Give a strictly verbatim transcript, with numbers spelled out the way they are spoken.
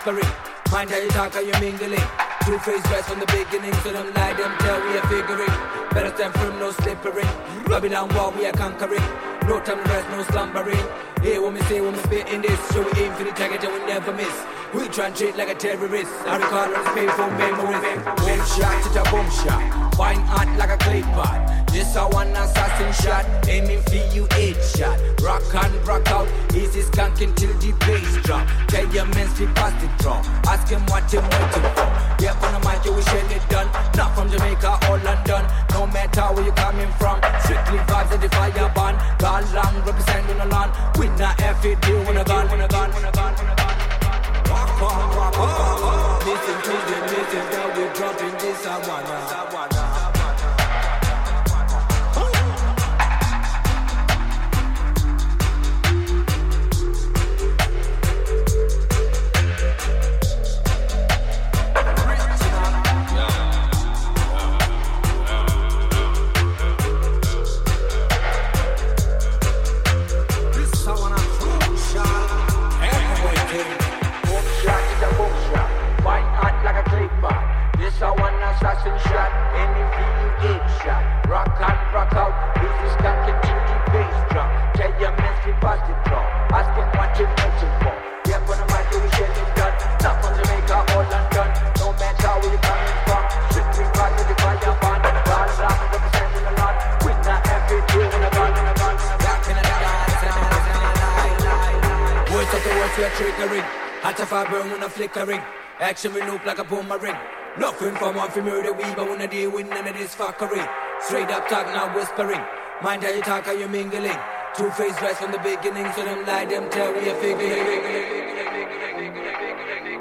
whispering. Mind how you talk, how you mingling. Two-faced dress from the beginning, so them lie, them tell we are figuring. Better stand firm, no slippering. Babylon war, we are conquering. No time to rest, no slumbering. Hear what me say when we spit in this. So we aim for the target and we never miss. We try and treat like a terrorist. I recall all these painful memories. Boom shot, to the boom shot. Fine art like a clay pot. This a one assassin shot. Aiming for you eight shot. Rock on, rock out. Easy skanking till the bass drop. Tell your men to pass the draw. Ask him what him waiting for. Yeah, on the mic, you wish it done. Not from Jamaica or London. No matter where you coming from. Strictly vibes of the fire band. God long representing the land. With not every deal when a gun, when a gun, when a gun, when a gun. Walk on, walk on. Listen to the music that we're dropping this I wanna. Assassin shot, any V U eight shot. Rock on, rock out, easy skanking till the bass drop. Tell your men to pass the draw. Ask him what you waiting for. Yeah, on the mic, we share it done. Not from Jamaica or London. No matter where you coming from. Strictly part of the fire band. God long representing the land. With not every day when a gun, when a gun, when a gun. Back in the dance, words of the words we are triggering. Hot of fire burn when a flickering. Action we loop like a boomerang. Nothing from one for murder, we but wanna deal with none of this fuckery. Straight up talk, now whispering. Mind how you talk, how you mingling. Two-faced dress from the beginning, so them lie, them tell we are figuring.